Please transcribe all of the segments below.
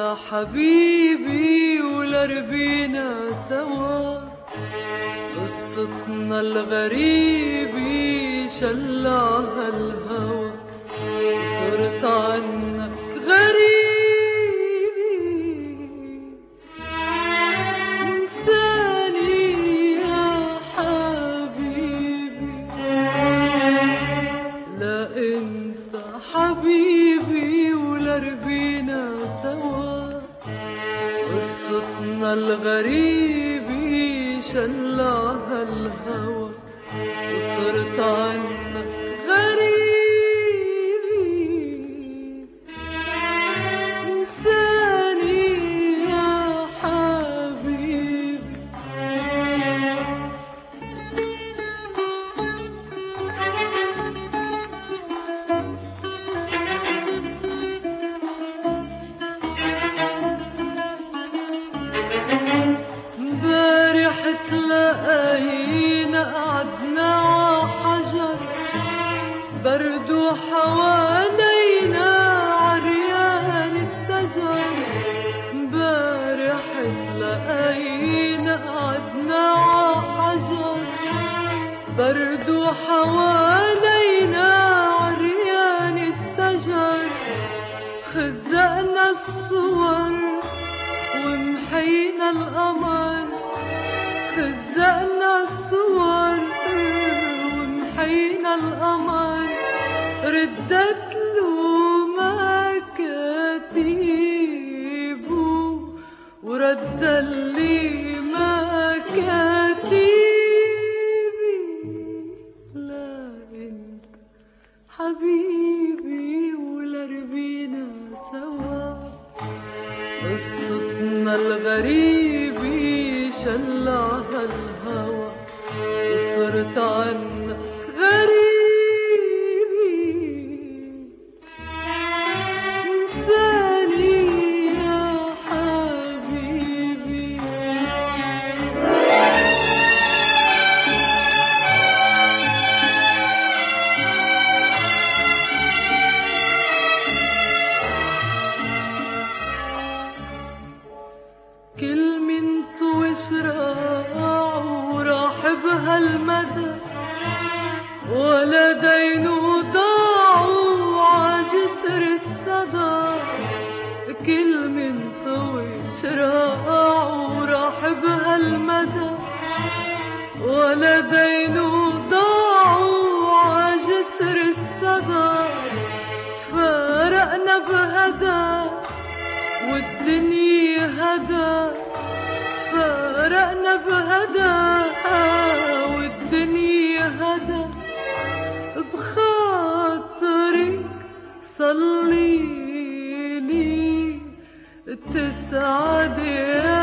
حبيبي ولربينا سوا، قصتنا الغريبة شلعها الهوى، وصرت عنك غريبي انساني يا حبيبي. لا انت حبيبي ولربينا سوا، قصتنا الغريبة شلعها الهوى، وصرت عنك غريبي انساني يا حبيبي. امبارح تلاقينا قعدنا عحجر، برد وحوالينا عريان الشجر. امبارح تلاقينا قعدنا عحجر، برد وحوالينا عريان الشجر. خزقنا الصور ومحينا القمر، خزقنا الصور ومحينا القمر. ردت له مكاتيبه ورد لي مكاتيبي. لا انت حبيبي ولربينا سوا، قصتنا الغريبة شلعها الهوى، وصرت عنك غريبي انساني يا حبيبي. كل منت وشراع وراح بهالمدى، ولا دين وضاعوا عجسر الصدى. كل منت وشراع وراح بهالمدى، ولا دين وضاعوا عجسر الصدى. تفارقنا بهدى والدنيا هدى، فارقنا بهدى والدنيا هدى. بخاطرك صليلي تسعد يا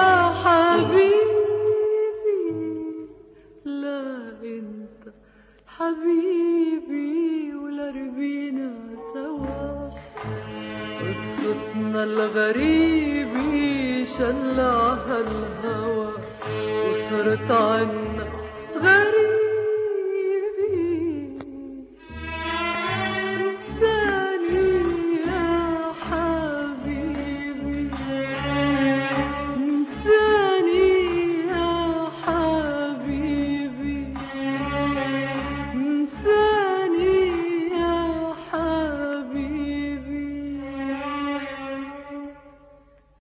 حبيبي. لا انت حبيبي ولربينا سوا، قصتنا الغريبة شلعها الهوى، وصرت عنك